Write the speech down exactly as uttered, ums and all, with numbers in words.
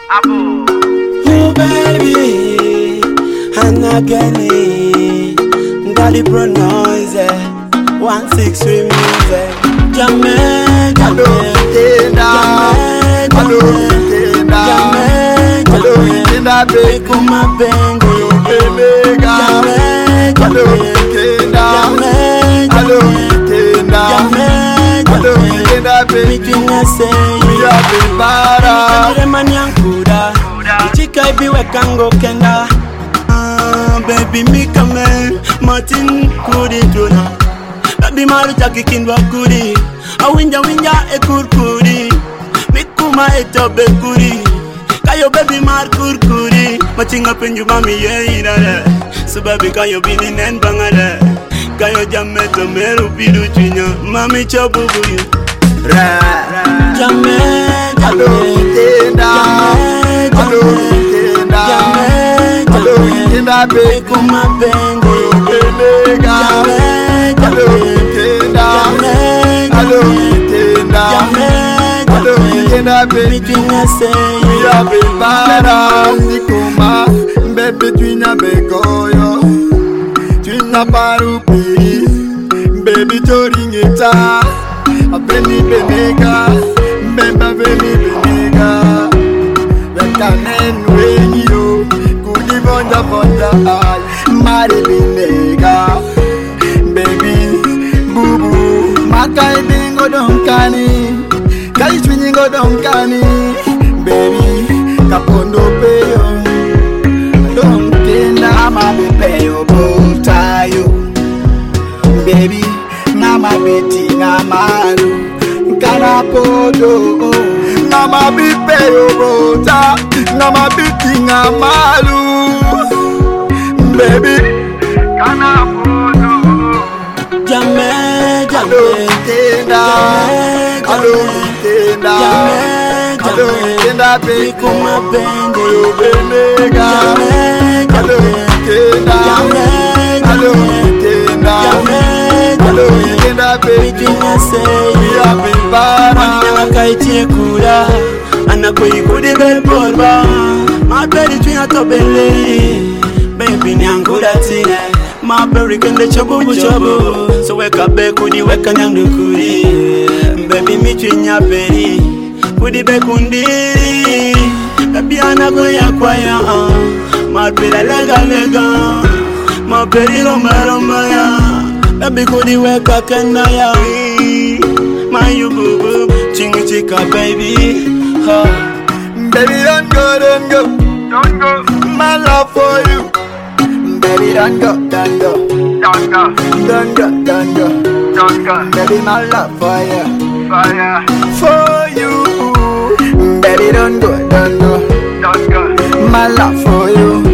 Oh baby, Anagani, Daddy Pro Noise, one six three music. Jamais, jamais, jamais, jamais, jamais, baby, come on, baby, jamais, jamais, jamais, jamais, baby, me come in, Martin, Kudi, Tuna. Baby, Maru Jackie Kindwa Kudi. A winja winja e kurkuri. Mikuma eto bekuri. Kayo baby mar kurkuri. Machinga penju mami ye irare. So baby kayo bini nen bangare. Kayo jamme to meru pidu chinya. Mami chobu buyu. Ra jamme jamme tenda. Jamme tenda. Jamme jamme tenda be kuma bengo. Jamme jamme tenda. Hello, tenda. Hello, tenda, baby. We have been para. Nikoma, baby, twina begoyo. Twina parupi, baby, toringeta. A penny benega, bemba penny benega. Vekanen when you could live on the bunda. Mari benega, baby, boo boo. Makai bingo donkani, kai swingo donkani, baby, kapondo peyo, donkenda ma peyo botayo, baby, nama beti namaru, kana podo, nama peyo bota, nama beti namaru, baby, kana podo, jamais, jamais. Hello, tenda. Hello, tenda, baby, kuma bengo, benega. Hello, tenda. Hello, tenda. Hello, tenda, baby, we have been para. Manya kaitie kura, anakoi kudi belporba. My baby, twina tobele, baby, nyangura tine. My berry can the chobu chobu. So wake up, be kudi weka nyangu kudi. Baby, meet you in your berry. Kudi be kundi. Baby, anago ya kwaya. My berry lega lega. My berry lomba lomba ya. Baby, kudi weka kenda ya. My you boo boo. Chingu chika baby. Baby, don't go, don't go. Don't go. My love for you. Baby, don't go, don't go, don't go, don't go, don't go, don't go. Baby, my love for you, fire for you. Baby, don't go, don't go, don't go. My love for you.